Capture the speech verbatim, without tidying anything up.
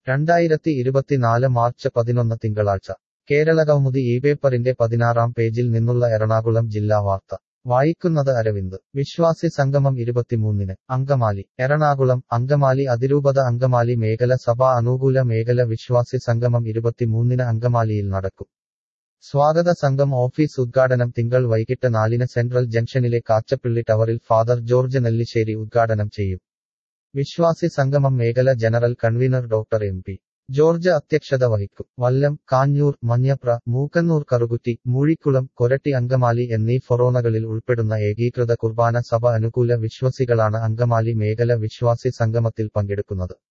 രണ്ടായിരത്തി ഇരുപത്തിനാല് മാർച്ച് പതിനൊന്ന് തിങ്കളാഴ്ച കേരളകൗമുദി ഈ പേപ്പറിന്റെ പതിനാറാം പേജിൽ നിന്നുള്ള എറണാകുളം ജില്ലാ വാർത്ത വായിക്കുന്നത് അരവിന്ദ് വിശ്വാസി സംഗമം ഇരുപത്തിമൂന്നിന് അങ്കമാലി എറണാകുളം അങ്കമാലി അതിരൂപത അങ്കമാലി മേഖല സഭാ അനുകൂല മേഖല വിശ്വാസി സംഗമം ഇരുപത്തിമൂന്നിന് അങ്കമാലിയിൽ നടക്കും സ്വാഗത സംഘം ഓഫീസ് ഉദ്ഘാടനം തിങ്കൾ വൈകിട്ട് നാലിന് സെൻട്രൽ ജംഗ്ഷനിലെ കാച്ചപ്പിള്ളി ടവറിൽ ഫാദർ ജോർജ് നെല്ലിശ്ശേരി ഉദ്ഘാടനം ചെയ്യും വിശ്വാസി സംഗമം മേഖല general convener doctor M P George അധ്യക്ഷത വഹിക്കും വല്ലം കാഞ്ഞൂർ മഞ്ഞപ്ര മൂക്കന്നൂർ കറുകുറ്റി മൂഴിക്കുളം കൊരട്ടി അങ്കമാലി എന്നീ ഫൊറോണകളിൽ ഉൾപ്പെടുന്ന ഏകീകൃത കുർബാന സഭ അനുകൂല വിശ്വസികളാണ് അങ്കമാലി മേഖല വിശ്വാസി സംഗമത്തിൽ പങ്കെടുക്കുന്നത്